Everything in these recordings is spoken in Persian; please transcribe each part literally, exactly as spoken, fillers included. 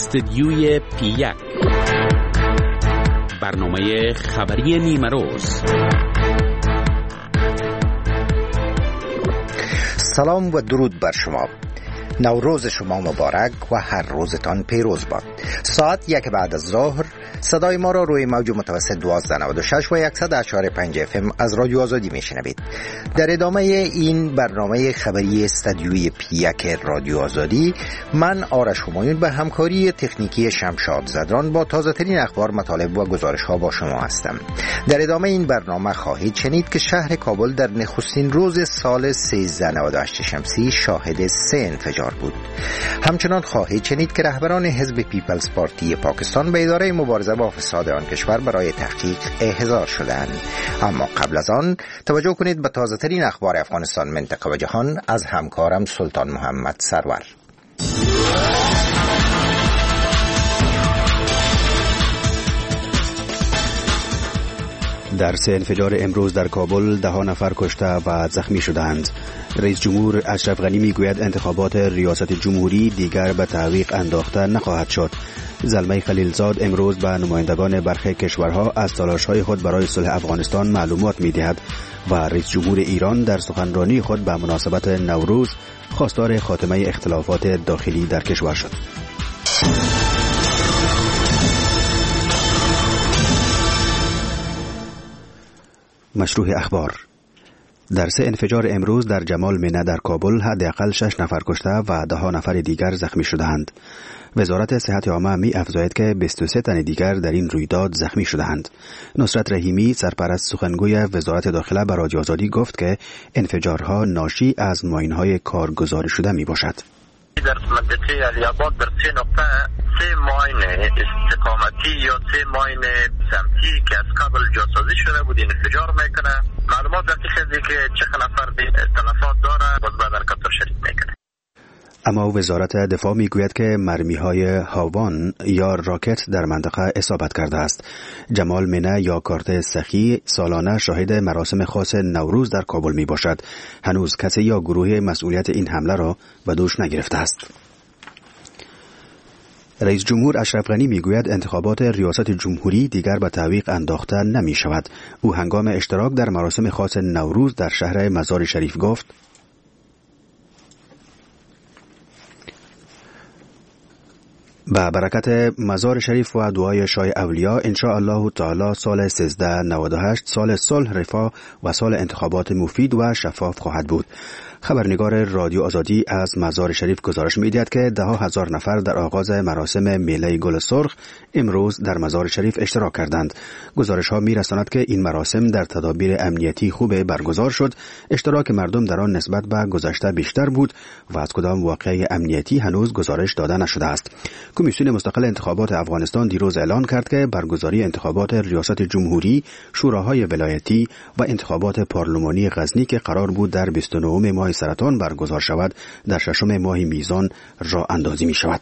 استدیوی پی یک، برنامه خبری نیمه روز. سلام و درود بر شما. نوروز شما مبارک و هر روزتان پیروز باد. ساعت یک بعد از ظهر صدای ما را روی موج متوسط دوازده نود و شش و صد و چهار و پنج اف ام از رادیو آزادی میشنوید. در ادامه این برنامه خبری استدیوی پی یک رادیو آزادی، من آرش همایون به همکاری تکنیکی شمشاد زدران با تازه ترین اخبار، مطالب و گزارش ها با شما هستم. در ادامه این برنامه خواهید شنید که شهر کابل در نخستین روز سال سیزده نود و هشت شمسی شاهد سه انفجار بود. همچنان خواهید شنید که رهبران حزب پیپلز پارتی پاکستان به اداره مبارزه با فساد آن کشور برای تحقیق احضار شدند. اما قبل از آن توجه کنید به تازه ترین اخبار افغانستان، منطقه و جهان از همکارم سلطان محمد سرور. در سه انفجار امروز در کابل ده نفر کشته و زخمی شدند. رئیس جمهور اشرف غنی میگوید انتخابات ریاست جمهوری دیگر به تعویق انداخته نخواهد شد. زلمه خلیلزاد امروز به نمایندگان برخی کشورها از تلاش‌های خود برای صلح افغانستان معلومات می‌دهد و رئیس جمهور ایران در سخنرانی خود به مناسبت نوروز خواستار خاتمه اختلافات داخلی در کشور شد. مشروع اخبار. در سه انفجار امروز در جمال منه در کابل حداقل شش نفر کشته و ده نفر دیگر زخمی شدند. وزارت صحت عامه می افزاید که بیست و سه تن دیگر در این رویداد زخمی شدند. نصرت رحیمی سرپرست سخنگوی وزارت داخله به رادیو آزادی گفت که انفجارها ناشی از ماین‌های کارگزاری شده می باشد. در منطقه علی‌آباد در سه نقطه سه ماین استقامتی یا سه ماین سمتی که از قبل جاسازی شده بود انفجار میکنه. معلومات دقیق است که چند نفر تلفات داره باز بعد در کتر شریک میکنه. اما وزارت دفاع میگوید که مرمی‌های هاوان یا راکت در منطقه اصابت کرده است. جمال منه یا کارت سخی سالانه شاهد مراسم خاص نوروز در کابل می باشد. هنوز کسی یا گروه مسئولیت این حمله را به دوش نگرفته است. رئیس جمهور اشرف غنی میگوید انتخابات ریاست جمهوری دیگر به تعویق انداخته نمی شود. او هنگام اشتراک در مراسم خاص نوروز در شهر مزار شریف گفت: با برکت مزار شریف و دعای شاه اولیا ان شاء الله تعالی سال سیزده نود و هشت سال صلح، رفاه و سال انتخابات مفید و شفاف خواهد بود. خبرنگار رادیو آزادی از مزار شریف گزارش می‌دهد که ده هزار نفر در آغاز مراسم میله گل سرخ امروز در مزار شریف اشتراک کردند. گزارش‌ها می‌رساند که این مراسم در تدابیر امنیتی خوب برگزار شد. اشتراک مردم در آن نسبت به گذشته بیشتر بود و از کدام واقعه امنیتی هنوز گزارش داده نشده است. کمیسیون مستقل انتخابات افغانستان دیروز اعلان کرد که برگزاری انتخابات ریاست جمهوری، شوراهای ولایتی و انتخابات پارلمانی غزنی که قرار بود در بیست و نه ماه سرطان برگزار شود، در ششم ماه میزان راه اندازی می شود.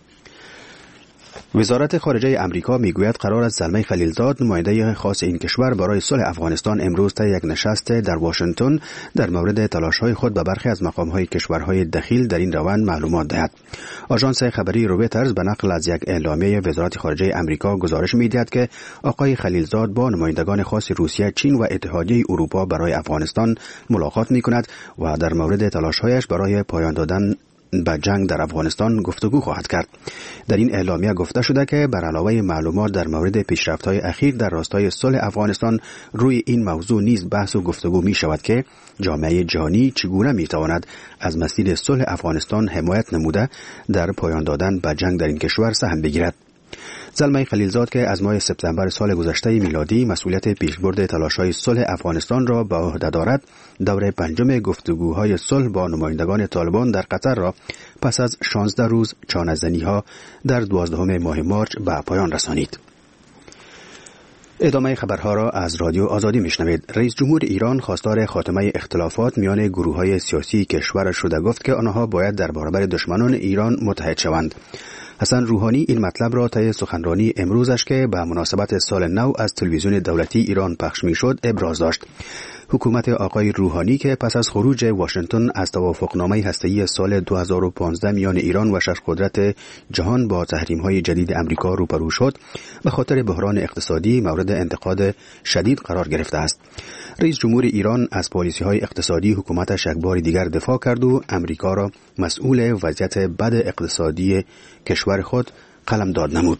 وزارت خارجه امریکا میگوید قرار است زلمه خلیلزاد نماینده خاص این کشور برای صلح افغانستان امروز تا یک نشست در واشنگتن در مورد تلاش‌های خود به برخی از مقام‌های کشورهای دخیل در این روند معلومات دهد. آژانس خبری رویترز به نقل از یک اعلامیه وزارت خارجه امریکا گزارش می‌دهد که آقای خلیلزاد با نمایندگان خاص روسیه، چین و اتحادیه اروپا برای افغانستان ملاقات می‌کند و در مورد تلاش‌هایش برای پایان دادن به جنگ در افغانستان گفتگو خواهد کرد. در این اعلامیه گفته شده که بر علاوه معلومات در مورد پیشرفت‌های اخیر در راستای صلح افغانستان، روی این موضوع نیز بحث و گفتگو می شود که جامعه جهانی چگونه می تواند از مسیر صلح افغانستان حمایت نموده در پایان دادن به جنگ در این کشور سهم بگیرد. زلمه خلیلزاد که از ماه سپتامبر سال گذشته میلادی مسئولیت پیشبرد تلاش‌های صلح افغانستان را به عهده دارد، دور پنجم گفتگوهای صلح با نمایندگان طالبان در قطر را پس از شانزده روز چانه‌زنی‌ها در دوازدهم ماه مارچ به پایان رسانید. ادامه خبرها را از رادیو آزادی میشنوید. رئیس جمهور ایران خواستار خاتمه اختلافات میان گروه‌های سیاسی کشور شده گفت که آنها باید در برابر دشمنان ایران متحد شوند. حسن روحانی این مطلب را طی سخنرانی امروزش که به مناسبت سال نو از تلویزیون دولتی ایران پخش می‌شد ابراز داشت. حکومت آقای روحانی که پس از خروج واشنگتن از توافقنامه هسته‌ای سال دو هزار و پانزده میان ایران و شش قدرت جهان با تحریم‌های جدید امریکا روبرو شد، به خاطر بحران اقتصادی مورد انتقاد شدید قرار گرفته است. رئیس جمهور ایران از پالیسی‌های اقتصادی حکومتش یک بار دیگر دفاع کرد و امریکا را مسئول وضعیت بد اقتصادی کشور خود قلمداد نمود.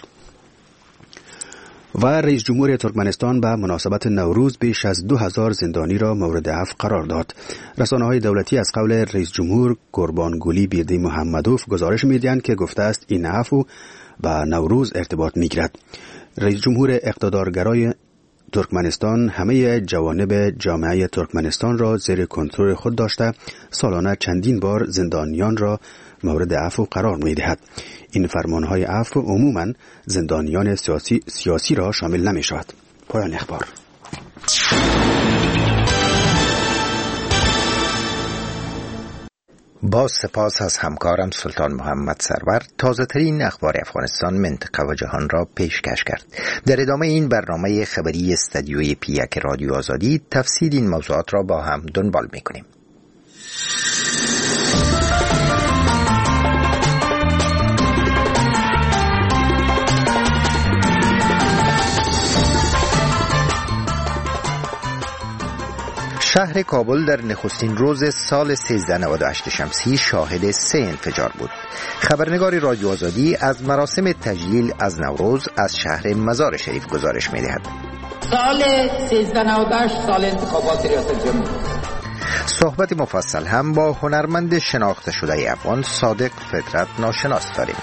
و رئیس جمهور ترکمنستان به مناسبت نوروز بیش از دو هزار زندانی را مورد عفو قرار داد. رسانه‌های دولتی از قول رئیس جمهور قربانگولی بیردی محمدوف گزارش می‌دهند که گفته است این عفو با نوروز ارتباط می‌گیرد. رئیس جمهور اقتدارگرای ترکمنستان همه جوانب جامعه ترکمنستان را زیر کنترل خود داشته سالانه چندین بار زندانیان را مورد عفو قرار می‌دهد. این فرمانهای عفو عموماً زندانیان سیاسی, سیاسی را شامل نمی‌شود. پایان اخبار. با سپاس از همکارم سلطان محمد سرور تازه ترین اخبار افغانستان، منطقه و جهان را پیشکش کرد. در ادامه این برنامه خبری استدیوی پیک رادیو آزادی تفصیل این موضوعات را با هم دنبال می‌کنیم. شهر کابل در نخستین روز سال سیزده نود و هشت شمسی شاهد سه انفجار بود. خبرنگار رادیو آزادی از مراسم تجلیل از نوروز از شهر مزار شریف گزارش می‌دهد. سال سیزده نود و هشت سال انتخابات ریاست جمهوری. صحبت مفصل هم با هنرمند شناخته شده افغان صادق فطرت ناشناس داریم.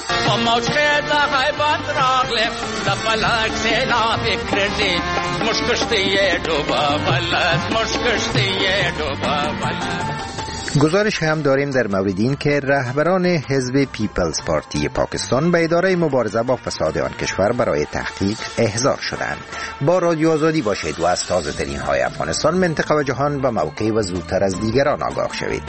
گزارش هم داریم در مورد این که رهبران حزب پیپلز پارتی پاکستان به اداره مبارزه با فساد آن کشور برای تحقیق احضار شدند. با رادیو آزادی باشید و از تازه ترین های افغانستان، منطقه و جهان به موقع و زودتر از دیگران آگاه شوید.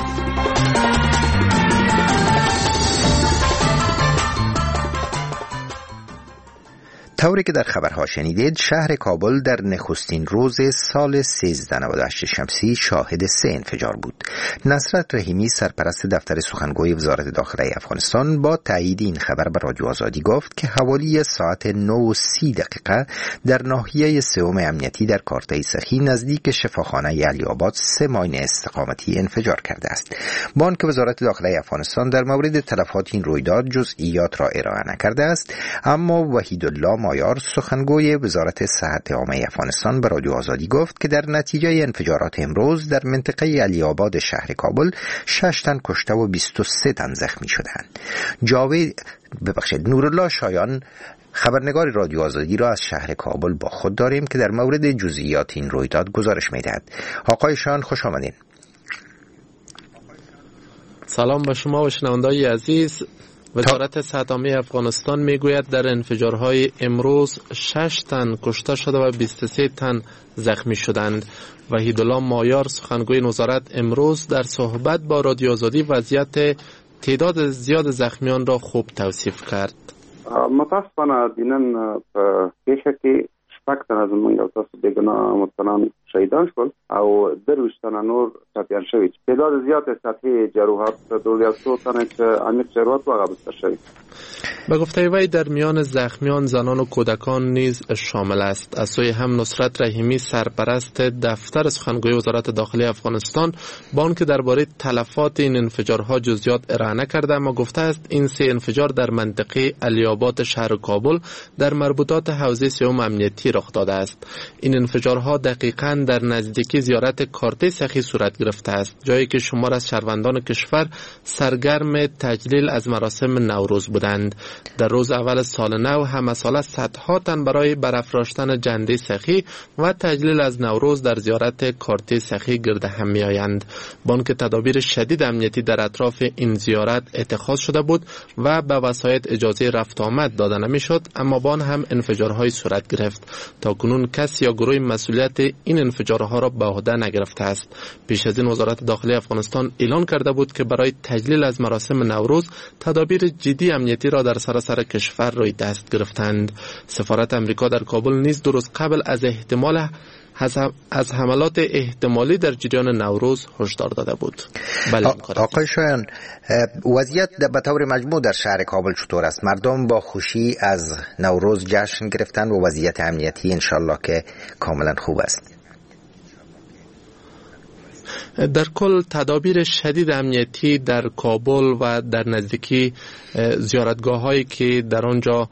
طوری که در خبرها شنیدید، شهر کابل در نخستین روز سال سیزده نود و هشت شمسی شاهد سه انفجار بود. نصرت رحیمی سرپرست دفتر سخنگوی وزارت داخله افغانستان با تایید این خبر به رادیو آزادی گفت که حوالی ساعت نه و سی دقیقه در ناحیه سوم امنیتی در کارتای سخی نزدیک شفاخانه علی آباد سه ماین استقامتی انفجار کرده است. بانک وزارت داخله افغانستان در مورد تلفات این رویداد جزئیات را ارائه نکرده است، اما وحیدالله مایار سخنگوی وزارت صحت عامه افغانستان به رادیو آزادی گفت که در نتیجه انفجارات امروز در منطقه علی آباد شهر کابل شش تن کشته و بیست و سه تن زخمی شدند. جاوید ببخشید نورالله شایان خبرنگار رادیو آزادی را از شهر کابل با خود داریم که در مورد جزئیات این رویداد گزارش می‌دهد. آقای شایان خوش آمدین. سلام به شما و شنوندگان عزیز. وزارت صحت عامه افغانستان میگوید در انفجارهای امروز شش تن کشته شده و بیست و سه تن زخمی شدند. وحیدالله مایار سخنگوی وزارت امروز در صحبت با رادیو آزادی وضعیت تعداد زیاد زخمیان را خوب توصیف کرد. متاسفانه دینن په پیښه کې شپږ تنه زموږ یو تاسو بېګناه متنان شهیدان شول او درویشت تنه نور ټپیان شوي. تعداد زیات سطحي جراحات دو یا څو تنه چې عمیق جراحات واقع بستر شوي. به گفته وی در میان زخمیان زنان و کودکان نیز شامل است. از سوی هم نصرت رحیمی سرپرست دفتر سخنگوی وزارت داخلی افغانستان با آنکه درباره تلفات این انفجارها جزئیات ارائه نکرده، اما گفته است این سه انفجار در منطقه علی آباد شهر کابل در مربوطات حوزه سوم امنیتی رخ داده است. این انفجارها دقیقاً در نزدیکی زیارت کارته سخی صورت گرفته است، جایی که شمار از شهروندان کشور سرگرم تجلیل از مراسم نوروز بودند. در روز اول سال نو همه ساله صدها تن برای برافراشتن جنده سخی و تجلیل از نوروز در زیارت کارته سخی گرد هم می آیند. بانک تدابیر شدید امنیتی در اطراف این زیارت اتخاذ شده بود و به وسایط اجازه رفت آمد داده نمی شد، اما بان هم انفجارهای صورت گرفت. تا کنون کسی یا گروه مسئولیت این انفجارها را به عهده نگرفته است. پیش از این وزارت داخلی افغانستان اعلان کرده بود که برای تجلیل از مراسم نوروز تدابیر جدی امنیتی را در سراسر کشور روی دست گرفتند. سفارت امریکا در کابل نیز دو روز قبل از احتمال از حملات احتمالی در جریان نوروز هشدار داده بود. بله آقای شایان، وضعیت به طور مجموع در شهر کابل چطور است؟ مردم با خوشی از نوروز جشن گرفتن و وضعیت امنیتی انشالله که کاملا خوب است. در کل تدابیر شدید امنیتی در کابل و در نزدیکی زیارتگاه هایی که در آنجا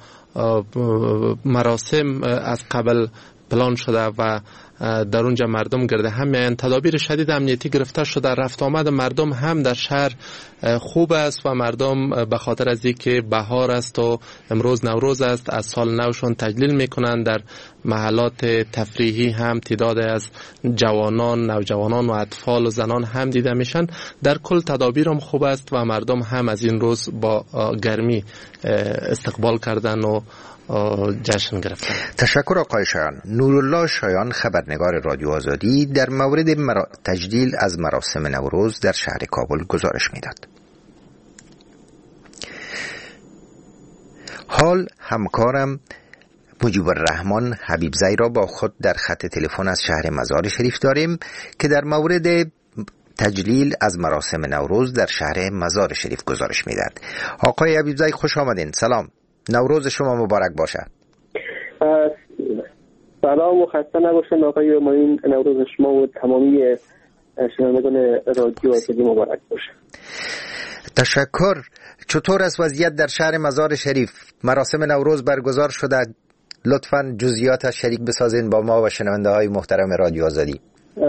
مراسم از قبل پلان شده و در اونجا مردم گرده هم تدابیر شدید امنیتی گرفته شده. رفت آمد مردم هم در شهر خوب است و مردم به خاطر از اینکه بهار است و امروز نوروز است از سال نوشون تجلیل میکنند. در محلات تفریحی هم تعداد از جوانان، نوجوانان و اطفال و زنان هم دیده میشن. در کل تدابیر هم خوب است و مردم هم از این روز با گرمی استقبال کردن و جشن گرفتن. تشکر آقای شایان. نورالله شایان، خبرنگار رادیو آزادی، در مورد مرا... تجلیل از مراسم نوروز در شهر کابل گزارش میداد. حال همکارم مجیب الرحمن حبیبزی را با خود در خط تلفن از شهر مزار شریف داریم که در مورد تجلیل از مراسم نوروز در شهر مزار شریف گزارش میداد. آقای حبیبزی خوش آمدین. سلام، نوروز شما مبارک باشه. سلام و خسته نباشید آقای معین. نوروز شما و تمامی شنوندگان رادیو آزادی مبارک باشه. تشکر. چطور است وضعیت در شهر مزار شریف؟ مراسم نوروز برگزار شده، لطفاً جزئیات شریک بسازین با ما و شنونده های محترم رادیو آزادی.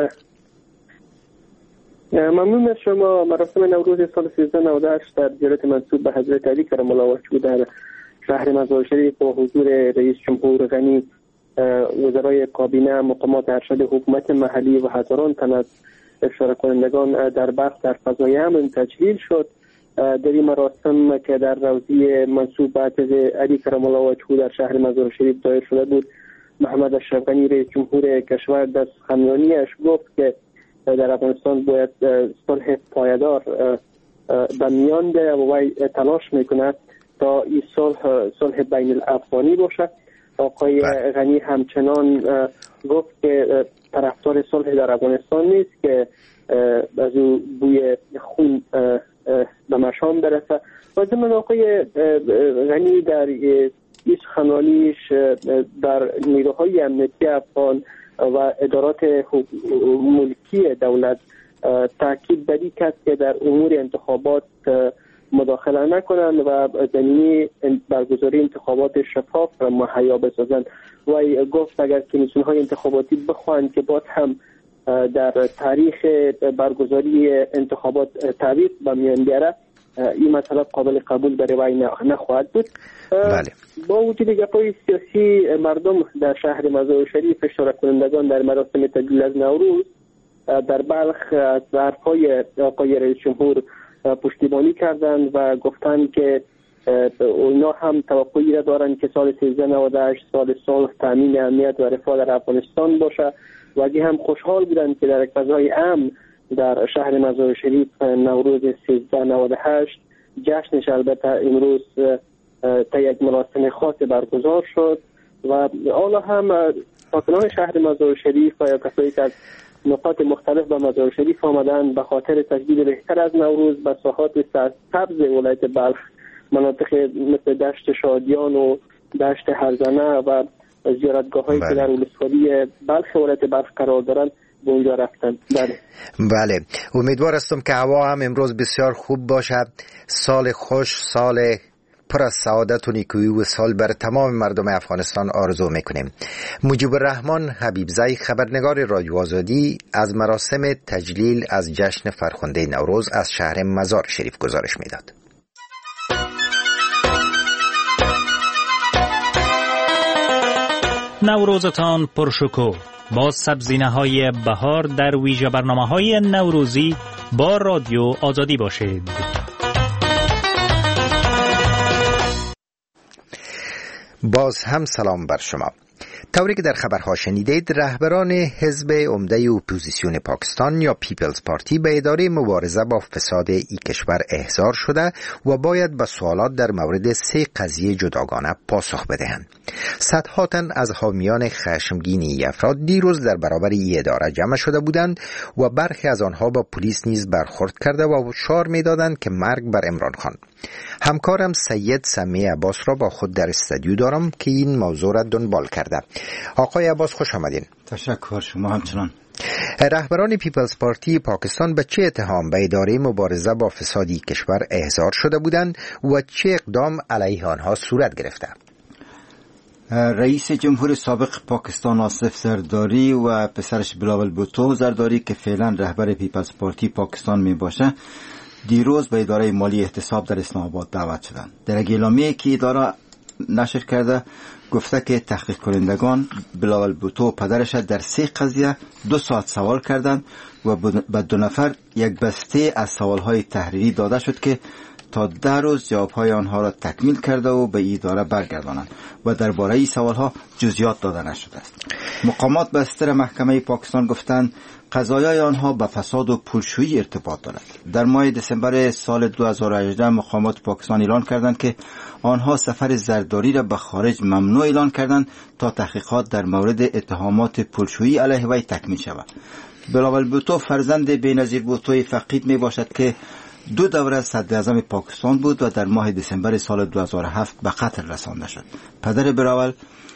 ممنون از شما. مراسم نوروز سال سیزده نود و هشت در زیارت منسوب به حضرت علی کرم الله وجهه در شهر مزار شریف با حضور رئیس جمهور غنی، وزرای کابینه، مقامات ارشد حکومت محلی و هزاران تن از اشتراک کنندگان در بخش در فضای امن تجلیل شد. در این مراسم که در روضه منسوب به حضرت علی کرم الله وجهه در شهر مزار شریف دایر شده بود، محمد اشرف غنی رئیس جمهور کشور در سخنرانیش گفت که در افغانستان باید صلح پایدار به میان ده و وی تلاش میکنه تا این صلح صلح بین الافغانی باشه. آقای غنی همچنان گفت که طرفدار صلح در افغانستان نیست که از او بوی خون به مشام برسه. و ضمن آقای غنی در این سخنرانیش در نیروهای امنیتی افغان و ادارات ملکی دولت تاکید بر این کرد که در امور انتخابات مداخله نکنند و زمینه برگزاری انتخابات شفاف را مهیا بسازند. و گفت اگر کمیسیون‌های انتخاباتی بخواهند که باز هم در تاریخ برگزاری انتخابات تعویض به میان بیاره، این مسئله قابل قبول برای وی نخواهد بود. بله. با وجود گپ‌های سیاسی، مردم در شهر مزار شریف اشتراک کنندگان در مراسم تجلیل از نوروز در بلخ از حرف‌های آقای رئیس جمهور پشتیبانی کردند و گفتند که اونا هم توقعی را دارند که سال سیزده نود و هشت سال صلح، تامین امنیت و رفاه در افغانستان باشه و از هم خوشحال بودند که در یک فضای امن در شهر مزار شریف نوروز سیزده نود و هشت جشنش البته امروز تا یک مراسم خاص برگزار شد و حالا هم ساکنان شهر مزار شریف و یا کسایی که از نقاط مختلف به مزار شریف آمدن به خاطر تجدید بهتر از نوروز به ساحات سبز ولایت بلخ، مناطق مثل دشت شادیان و دشت هرزنه و زیارتگاه هایی که در ولسوالی بلخ ولایت بلخ قرار دارند به اونجا رفتن. بله بله، امیدوار هستم که هوا هم امروز بسیار خوب باشه. سال خوش، سال پر از سعادت و نیکویی و سال بر تمام مردم افغانستان آرزو میکنیم. مجیب الرحمن حبیبزی، خبرنگار رادیو آزادی، از مراسم تجلیل از جشن فرخنده نوروز از شهر مزار شریف گزارش میداد. نوروزتان پرشکوه با سبزینه‌های بهار در ویژه برنامه‌های نوروزی با رادیو آزادی باشید. باز هم سلام بر شما. طوری که در خبرها شنیدید، رهبران حزب عمده اپوزیسیون پاکستان یا پیپلز پارتی به اداره مبارزه با فساد این کشور احضار شده و باید به سوالات در مورد سه قضیه جداگانه پاسخ بدهند. صدها تن از حامیان خشمگین این افراد دیروز در برابر این اداره جمع شده بودند و برخی از آنها با پلیس نیز برخورد کرده و هشدار می‌دادند که مرگ بر عمران خان. همکارم سید سمی عباس را با خود در استودیو دارم که این موضوع را دنبال کرده. آقای عباس خوش آمدین. تشکر، شما همچنان. رهبران پیپلز پارتی پاکستان به چه اتهام به اداره مبارزه با فسادی کشور احضار شده بودند و چه اقدام علیه آنها صورت گرفته؟ رئیس جمهور سابق پاکستان آصف زرداری و پسرش بلاول بوتو زرداری که فعلا رهبر پیپلز پارتی پاکستان می باشه، دیروز به اداره مالی احتساب در اسلام آباد دعوت شدند. در اعلامیه‌ای که اداره نشر کرده گفته که تحقیق کنندگان بلاول بوتو و پدرش در سه قضیه دو ساعت سوال کردند و به دو نفر یک بسته از سوالهای تحریری داده شد که تا ده روز جوابهای آنها را تکمیل کرده و به اداره برگردانند و درباره این سوالها جزئیات داده نشده است. مقامات به استر محکمه پاکستان گفتند قضایای آنها به فساد و پولشویی ارتباط دارد. در ماه دسامبر سال دو هزار و هجده مقامات پاکستان اعلان کردند که آنها سفر زرداری را به خارج ممنوع اعلان کردند تا تحقیقات در مورد اتهامات پولشویی علیه وی تکمیل شود. بلاول بوتو فرزند بینظیر بوتوی فقید می باشد که دو دوره صدر اعظم پاکستان بود و در ماه دسامبر سال دو هزار و هفت به قتل رسانده شد. پدر بلاول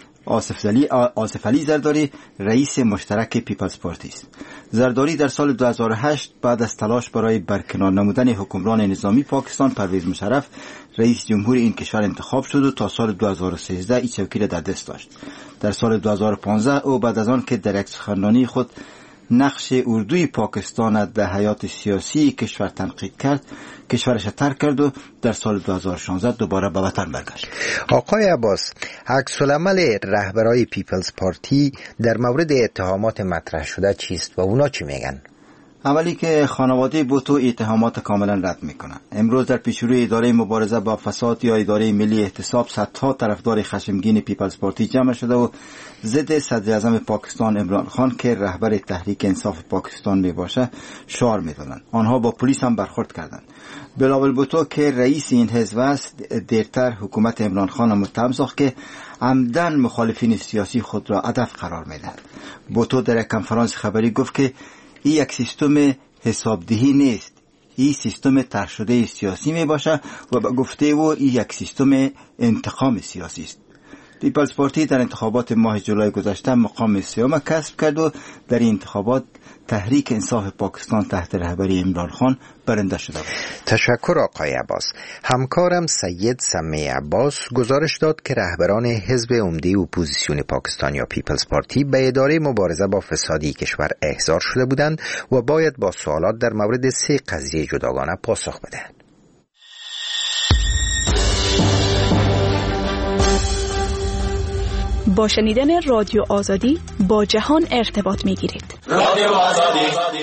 آصف علی آصف علی زرداری رئیس مشترک پیپلز پارتی است. زرداری در سال دو هزار و هشت بعد از تلاش برای برکنار نمودن حکمران نظامی پاکستان پرویز مشرف رئیس جمهور این کشور انتخاب شد و تا سال دو هزار و سیزده این چوکی را در دست داشت. در سال دو هزار و پانزده او بعد از آن که در یک سخنرانی خود نقش اردوی پاکستان در حیات سیاسی کشور تنقید کرد، کشورش ترک کرد و در سال دو هزار و شانزده دوباره به وطن برگشت. آقای عباس، عکس العمل رهبرای پیپلز پارتی در مورد اتهامات مطرح شده چیست و اونا چی میگن؟ اولی که خانواده بوتو اتهامات کاملا رد میکنن. امروز در پیشروی اداره مبارزه با فساد یا اداره ملی احتساب صدها طرفدار خشمگین پیپلز پارتی جمع شده و ضد صدر اعظم پاکستان عمران خان که رهبر تحریک انصاف پاکستان می باشه شعار میدادند. آنها با پلیس هم برخورد کردند. بلاول بوتو که رئیس این حزب است دیرتر حکومت عمران خان متهم ساخت که عمدن مخالفین سیاسی خود را هدف قرار میدهد. بوتو در یک کنفرانس خبری گفت که این یک سیستم حسابدهی نیست، این سیستم طرح شده سیاسی می باشه و به گفته او این یک سیستم انتقام سیاسی است. پیپلز پارتی در انتخابات ماه جولای گذشته مقام سیوم کسب کرد و در این انتخابات تحریک انصاف پاکستان تحت رهبری عمران خان برنده شده بود. تشکر آقای عباس. همکارم سید سمی عباس گزارش داد که رهبران حزب عمده اپوزیسیون پاکستان یا پیپلز پارتی به اداره مبارزه با فسادی کشور احضار شده بودند و باید با سوالات در مورد سه قضیه جداگانه پاسخ بدهند. با شنیدن رادیو آزادی با جهان ارتباط می‌گیرید. رادیو آزادی.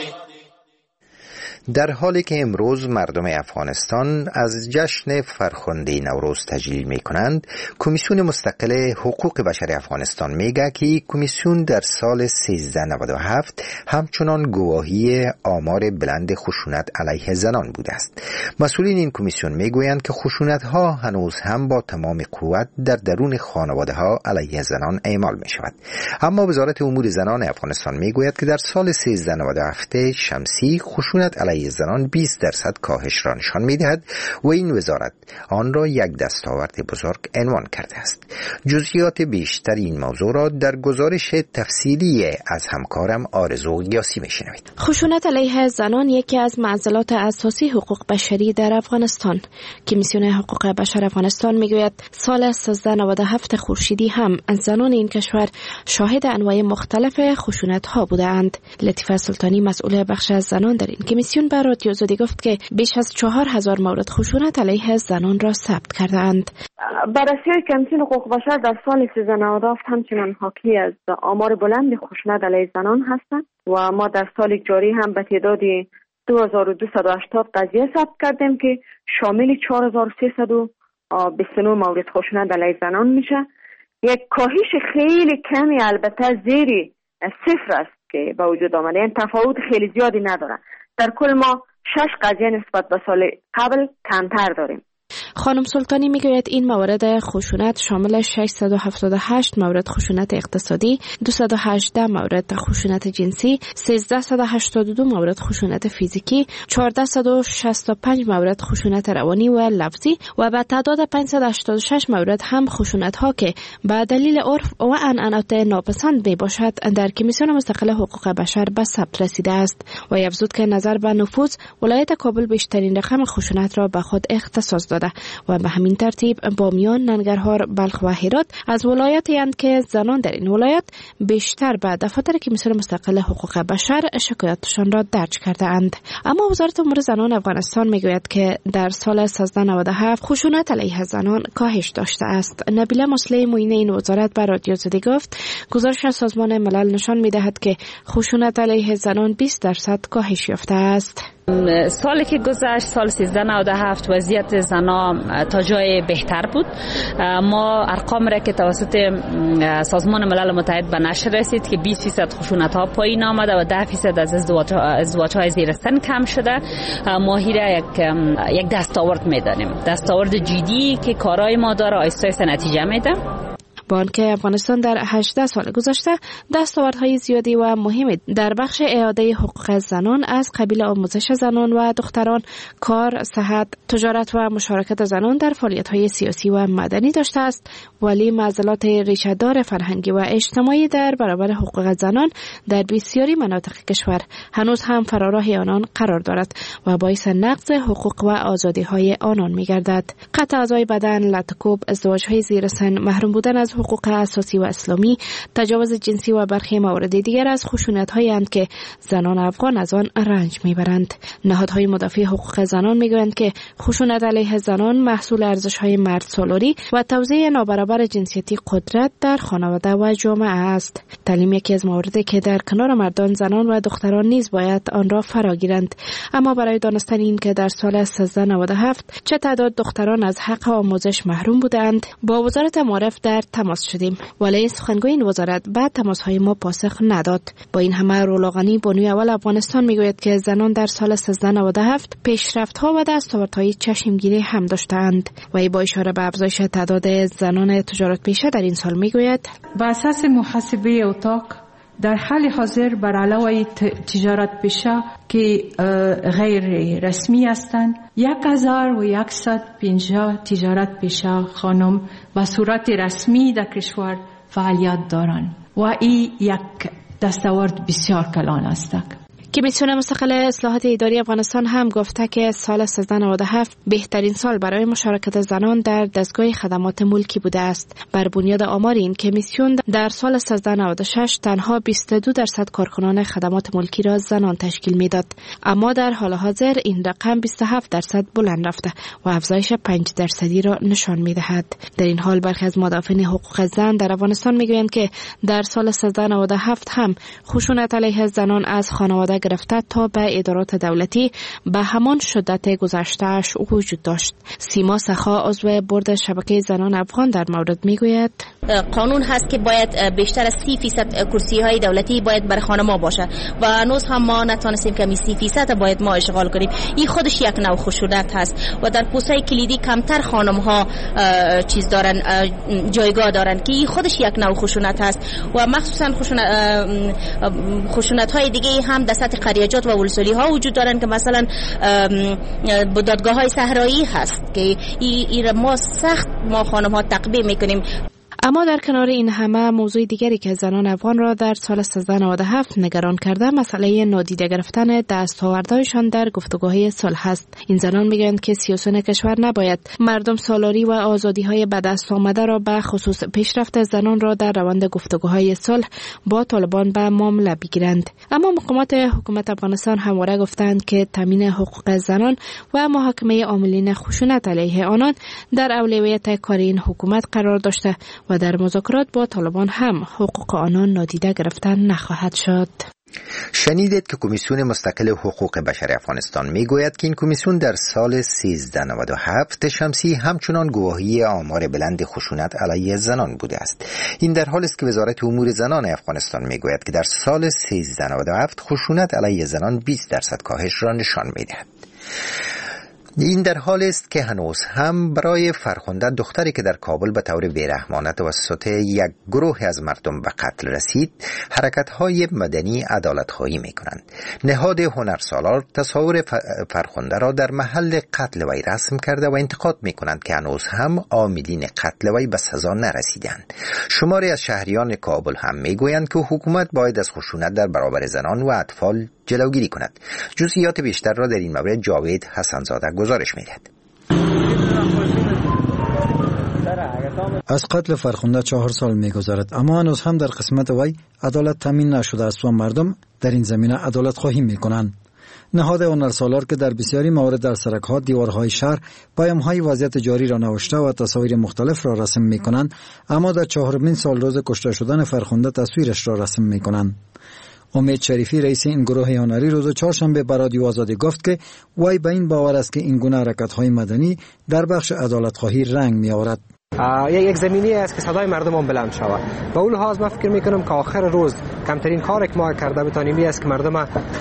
در حالی که امروز مردم افغانستان از جشن فرخنده نوروز تجلیل می کنند، کمیسیون مستقل حقوق بشر افغانستان میگه که این کمیسیون در سال سیزده نود و هفت همچنان گواهی آمار بلند خشونت علیه زنان بوده است. مسئولین این کمیسیون میگویند که خشونت ها هنوز هم با تمام قوت در درون خانواده ها علیه زنان اعمال می شود. اما وزارت امور زنان افغانستان میگوید که در سال سیزده نود و هفت شمسی خشونت علیه زنان بیست درصد کاهش را نشان می‌دهد و این وزارت آن را یک دستاورد بزرگ عنوان کرده است. جزئیات بیشتر این موضوع را در گزارش تفصیلی از همکارم آرزو قیاسی می‌شنوید. خشونت علیه زنان یکی از معضلات اساسی حقوق بشری در افغانستان. کمیسیون حقوق بشر افغانستان میگوید سال سیزده نود و هفت خورشیدی هم زنان این کشور شاهد انواع مختلف خشونت‌ها بودند. لطیفه سلطانی مسئول بخش از زنان در این کمیسیون به رادیو آزادی گفت که بیش از چهار هزار مورد خشونت علیه زنان را ثبت کردند. بررسی کمیسیون حقوق بشر در سال سیزده نود و هفت همچنان حاکی از آمار بلند خشونت علیه زنان هستند و ما در سال جاری هم به تعداد دو هزار و دویست و هشتاد قضیه ثبت کردیم که شامل چهار هزار و سیصد و بیست و نه مورد خشونت علیه زنان میشه یک کاهش خیلی کمی البته زیر صفر است که به وجود آمده، یعنی تفاوت خیلی زیادی نداره. در کل ما شش قضیه نسبت به سال قبل کمتر داریم. خانم سلطانی میگوید این موارد خشونت شامل ششصد و هفتاد و هشت مورد خشونت اقتصادی، دویست و هجده مورد خشونت جنسی، سیزده و هشتاد و دو مورد خشونت فیزیکی، چهارصد و شصت و پنج مورد خشونت روانی و لفظی و به تعداد پانصد و هشتاد و شش مورد هم خشونت ها که به دلیل عرف و عنعنات ناپسند می باشد در کمیسیون مستقل حقوق بشر به ثبت رسیده است و افزود که نظر به نفوذ ولایت کابل بیشترین رقم خشونت را به خود اختصاص داده و به همین ترتیب بامیان، ننگرهار، بلخ و هرات از ولایاتی اند که زنان در این ولایت بیشتر به دفاتر کمیسیون مستقل حقوق بشر شکایتشان را درج کرده اند. اما وزارت امور زنان افغانستان میگوید که در سال سیزده نود و هفت خشونت علیه زنان کاهش داشته است. نبیله مصلح معین این وزارت به رادیو زدی گفت گزارش سازمان ملل نشان میدهد که خشونت علیه زنان بیست درصد کاهش یافته است. سالی که گذشت، سال سیزده نود و هفت، وضعیت زنا تا جای بهتر بود. ما ارقام را که توسط سازمان ملل متحد به نشر رسید که بیست فیصد خشونت ها پایین آمده و ده فیصد از ازدواج های زیر سن کم شده. ما را یک یک دستاورد میدانیم، دستاورد جدی که کارهای ما داره آیسته آیسته نتیجه میده. بانک افغانستان در هجده سال گذشته دستاوردهای زیادی و مهمی در بخش اعاده حقوق زنان از قبیل آموزش زنان و دختران، کار، صحت، تجارت و مشارکت زنان در فعالیت‌های سیاسی و مدنی داشته است، ولی معضلات ریشه‌دار فرهنگی و اجتماعی در برابر حقوق زنان در بسیاری مناطق کشور هنوز هم فراراه آنان قرار دارد و باعث نقض حقوق و آزادی‌های آنان می‌گردد. قطع اعضای بدن، لطکوب، ازدواج‌های زیر سن، محروم بودن از حقوق اساسی و اسلامی، تجاوز جنسی و برخی موارد دیگر از خشونت‌هایی اند که زنان افغان از آن رنج میبرند. نهادهای مدافع حقوق زنان میگویند که خشونت علیه زنان محصول ارزش‌های مرد سالاری و توزیع نابرابر جنسیتی قدرت در خانواده و جامعه است. تعلیم یکی از مواردی که در کنار مردان، زنان و دختران نیز باید آن را فرا گیرند. اما برای دانستن این که در سال سیزده نود و هفت چه تعداد دختران از حق آموزش محروم بودند، با وزارت معارف در تماس شدیم، ولی سخنگوی این وزارت بعد تماس‌های ما پاسخ نداد. با این همه رولاغانی بانوی اول افغانستان میگوید که زنان در سال سیزده نود و هفت پیشرفت‌ها و دستاوردهای چشمگیری هم داشتند و با اشاره به افزایش تعداد زنان تجارت پیشه در این سال میگوید بر اساس محاسبه اتاق در حال حاضر بر علاوه تجارت پیشه که غیر رسمی هستند یک هزار و یکصد و پنجاه تجارت پیشه خانم به صورت رسمی در کشور فعالیت دارند و این یک دستاورد بسیار کلان است. کمیسیون مستقل اصلاحات اداری افغانستان هم گفته که سال سیزده نود و هفت بهترین سال برای مشارکت زنان در دستگاه خدمات ملکی بوده است. بر بنیاد آمار این کمیسیون در سال سیزده نود و شش تنها بیست و دو درصد کارکنان خدمات ملکی را زنان تشکیل میداد، اما در حال حاضر این رقم بیست و هفت درصد بلند رفته و افزایش پنج درصدی را نشان میدهد. در این حال برخی از مدافعین حقوق زن در افغانستان میگویند که در سال سیزده نود و هفت هم خشونت علیه زنان از خانواده گرفته تا به ادارات دولتی به همان شدت گذشته‌اش وجود داشت. سیما سخا عضو بورد شبکه زنان افغان در مورد میگوید قانون هست که باید بیشتر از سی فیصد کرسی های دولتی باید برای خانم‌ها باشه و هنوز هم ما نتونستیم که سی فیصد باید ما اشغال کنیم. این خودش یک نوع خشونت هست و در پست‌های کلیدی کمتر خانم‌ها چیز دارن، جایگاه دارن که این خودش یک نوع خشونت هست و مخصوصا خشونت خشونت‌های دیگه هم در سطح قریجات و ولسوالی‌ها وجود دارن که مثلا دادگاه‌های صحرایی هست که این ما سخت ما خانم‌ها تقبیح می‌کنیم. اما در کنار این همه موضوع دیگری که زنان افغان را در سال سیزده نود و هفت نگران کرده مسئله نادیده گرفتن دستاوردهایشان در گفتگوهای صلح است. این زنان میگویند که سیاسیون کشور نباید مردم سالاری و آزادی‌های به دست آمده را به خصوص پیشرفت زنان را در روند گفتگوهای صلح با طالبان به معامله بگیرند. اما مقامات حکومت افغانستان همواره گفتند که تامین حقوق زنان و محاکمه عاملین خشونت علیه آنان در اولویت کار این حکومت قرار داشته و در مذاکرات با طالبان هم حقوق آنان نادیده گرفتن نخواهد شد. شنیدید که کمیسیون مستقل حقوق بشر افغانستان میگوید که این کمیسیون در سال سیزده نود و هفت شمسی همچنان گواهی آمار بلند خشونت علیه زنان بوده است. این در حالی است که وزارت امور زنان افغانستان میگوید که در سال سیزده نود و هفت خشونت علیه زنان بیست درصد کاهش را نشان میدهد. این در حال است که هنوز هم برای فرخنده دختری که در کابل به طور بیرحمانه توسط یک گروه از مردم به قتل رسید حرکت‌های مدنی عدالت‌خواهی می‌کنند. نهاد هنرسالار تصاویر فرخنده را در محل قتل وی رسم کرده و انتقاد می‌کنند که هنوز هم عاملین قتل وی به سزا نرسیدند. شماری از شهریان کابل هم می‌گویند که حکومت باید از خشونت در برابر زنان و اطفال جلوگیری کند. جزئیات بیشتر را در این مورد جاوید حسنزاده گزارش می‌دهد. از قتل فرخنده چهار سال می‌گذرد، اما هنوز هم در قسمت وی عدالت تامین نشده است و مردم در این زمینه عدالت خواهی می‌کنند. نهاد هنرسالار که در بسیاری موارد در سرک‌ها، دیوارهای شهر پیام‌های وضعیت جاری را نوشته و تصاویر مختلف را رسم می‌کنند، اما در چهارمین سال روز کشته شدن فرخنده تصویرش را رسم می‌کنند. امید شریفی رئیس این گروه هنری روز چهارشنبه به رادیو آزادی گفت که وی به این باور است که این گونه حرکت‌های مدنی در بخش عدالت‌خواهی رنگ می‌آورد. یک زمینی است که صدای مردم هم بلند شود. به اون لحاظ من فکر میکنم که آخر روز کمترین کاری که ما کرده بتانیم است که مردم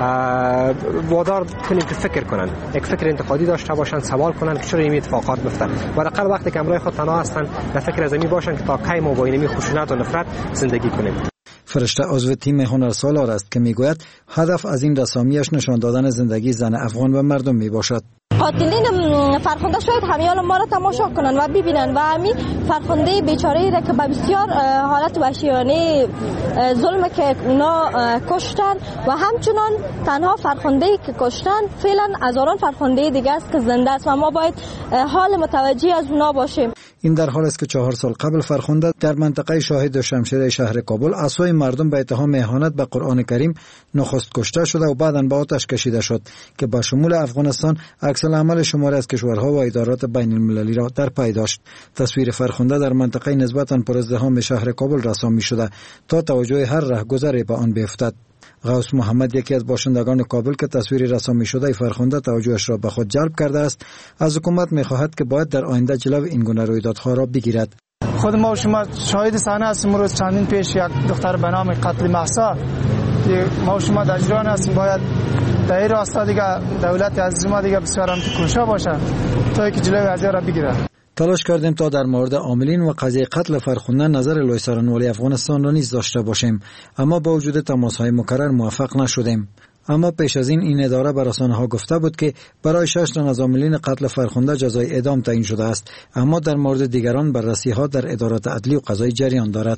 وادار کنیم که فکر کنن، یک فکر انتقادی داشته باشن، سوال کنن که چرا این اتفاقات میفته و در وقتی که امروز خود تنها هستن در فکر از این باشن که تا کی ما با این خشونت و نفرت زندگی کنیم. فرشته عضو تیم هنرسالار است که میگوید هدف از این رسامیش نشان دادن زندگی زن افغان و مردم میباشد. قاتلین فرخنده شاید همیال ما را تماشا کنن و ببینن و همین فرخنده بیچاره را که به بسیار حالت وحشیانه ظلم که اونا کشتن و همچنان تنها فرخنده که کشتن فعلا هزاران فرخنده دیگه است که زنده است و ما باید حال متوجه از اونا باشیم. این در حال است که چهار سال قبل فرخنده در منطقه شاهد و شمشیره شهر کابل از سوی مردم به اتهام اهانت به قرآن کریم نخست کشته شده و بعداً به آتش کشیده شد که با شمول افغانستان عکس العمل شماری از کشورها و ادارات بین المللی را در پی داشت. تصویر فرخنده در منطقه نسبتاً پرازدحام شهر کابل رسام می شده تا توجه هر راهگذری به آن بیفتد. غوث محمد یکی از باشندگان کابل که تصویر رسامی شده فرخنده توجهش را به خود جلب کرده است، از حکومت می‌خواهد که باید در آینده جلو این گونه رویدادها را بگیرد. خود ما و شما شاهد صحنه هستیم. روز چندین پیش یک دختر به نام قتل مهسا که ما و شما در جریان هستیم، باید در این راستا دیگه دولت عزیز ما دیگه بسیار هم کوشا باشه تا اینکه جلوی قضیه را بگیره. تلاش کردیم تا در مورد عاملین و قضیه قتل فرخنده نظر لوی سرانوالی افغانستان را نیز داشته باشیم، اما با وجود تماس‌های مکرر موفق نشدیم. اما پیش از این این اداره به رسانه‌ها گفته بود که برای شش تن از عاملین قتل فرخنده جزای اعدام تعیین شده است، اما در مورد دیگران بررسی‌ها در ادارات عدلی و قضایی جریان دارد.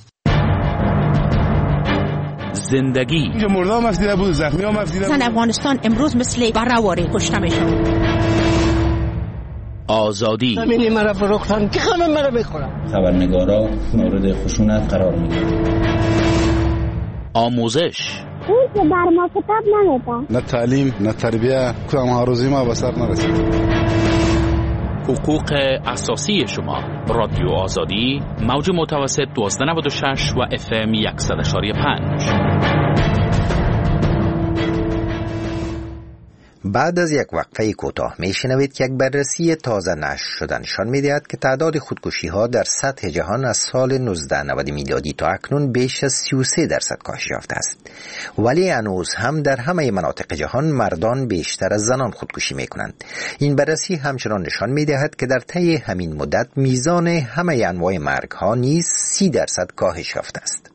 زندگی اینجا مردا مفدیده بود، زخمی ها مفدیده بود. زن افغانستان امروز مثل برهواری کشته میشن. آزادی همینی مرا فروختن که همه مرا میخورن. خبرنگارا مورد خشونت قرار میگیرن. آموزش اون که بر ما کتاب نمیدن، نه تعلیم نه تربیه، کدام هاروزی ما به سر نرسید. حقوق اساسی شما. رادیو آزادی موج متوسط دوازده نود و شش و اف ام صد و یک و پنج. بعد از یک وقفه کوتاه میشنوید که یک بررسی تازه نشر شده نشان میدهد که تعداد خودکشی ها در سطح جهان از سال نوزده نود میلادی تا اکنون بیش از سی و سه درصد کاهش یافته است، ولی هنوز هم در همه مناطق جهان مردان بیشتر از زنان خودکشی میکنند. این بررسی همچنان نشان میدهد که در طی همین مدت میزان همه انواع مرگ ها نیز سی درصد کاهش یافته است.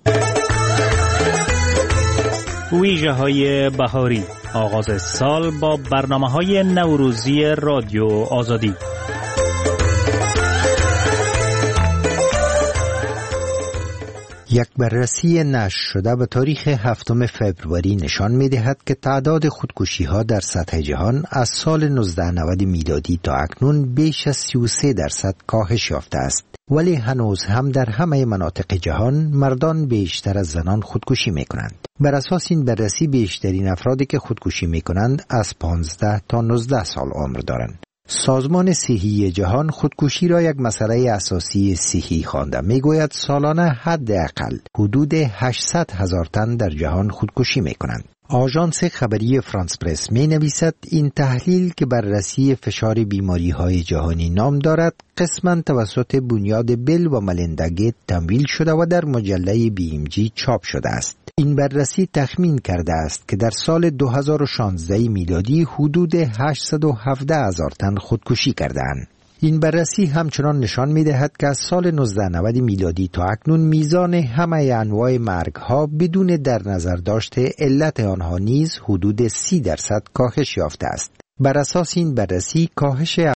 ویژه های بهاری، آغاز سال با برنامه های نوروزی رادیو آزادی. یک بررسی نشر شده به تاریخ هفتم فوریه نشان می‌دهد که تعداد خودکشی‌ها در سطح جهان از سال نوزده نود میلادی تا اکنون بیش از سی و سه درصد کاهش یافته است، ولی هنوز هم در همه مناطق جهان مردان بیشتر از زنان خودکشی می‌کنند. بر اساس این بررسی بیشترین افرادی که خودکشی می‌کنند از پانزده تا نوزده سال عمر دارند. سازمان صحی جهان خودکشی را یک مسئله اساسی صحی خوانده. میگوید سالانه حداقل حدود هشتصد هزار تن در جهان خودکشی میکنند. آژانس خبری فرانس پرس می نویسد این تحلیل که بررسی فشار بیماری های جهانی نام دارد قسماً توسط بنیاد بیل و ملیندا گیت تمویل شده و در مجله بی ام جی چاپ شده است. این بررسی تخمین کرده است که در سال دو هزار و شانزده میلادی حدود هشتصد و هفده هزار تن خودکشی کردند. این بررسی همچنان نشان می‌دهد که از سال نوزده نود میلادی تا اکنون میزان همه انواع مرگ‌ها بدون در نظر داشته علت آنها نیز حدود سی درصد کاهش یافته است. بر اساس این بررسی کاهش